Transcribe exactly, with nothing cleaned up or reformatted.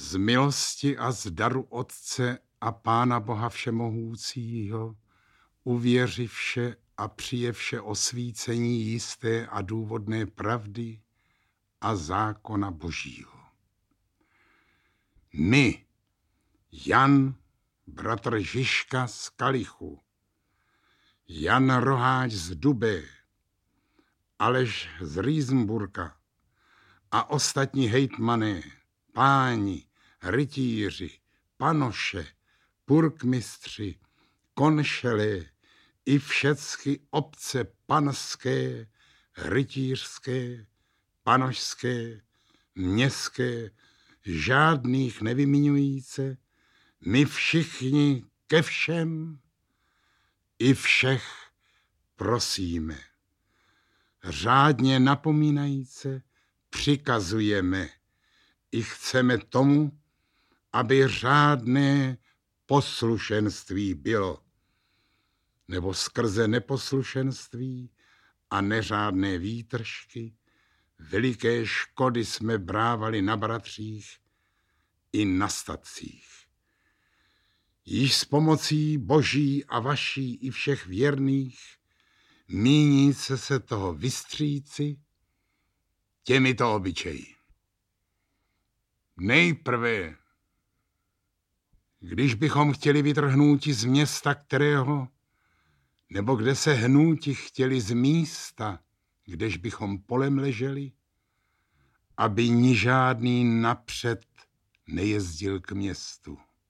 Z milosti a z daru Otce a Pána Boha Všemohoucího, uvěřivše a přijevše osvícení jisté a důvodné pravdy a zákona Božího. My, Jan, bratr Žižka z Kalichu, Jan Roháč z Dubé, Aleš z Rýsenburka a ostatní hejtmané, páni, rytíři, panoše, purkmistři, konšelé i všecky obce panské, rytířské, panošské, městské, žádných nevymiňujíce, my všichni ke všem i všech prosíme. Řádně napomínajíce přikazujeme i chceme tomu, aby řádné poslušenství bylo, nebo skrze neposlušenství a neřádné výtržky veliké škody jsme brávali na bratřích i na statcích. Již s pomocí Boží a vaší i všech věrných míní se se toho vystříci těmito obyčeji. Nejprve, když bychom chtěli vytrhnout z města kterého, nebo kde se hnouti chtěli z místa, kdež bychom polem leželi, aby ni žádný napřed nejezdil k městu.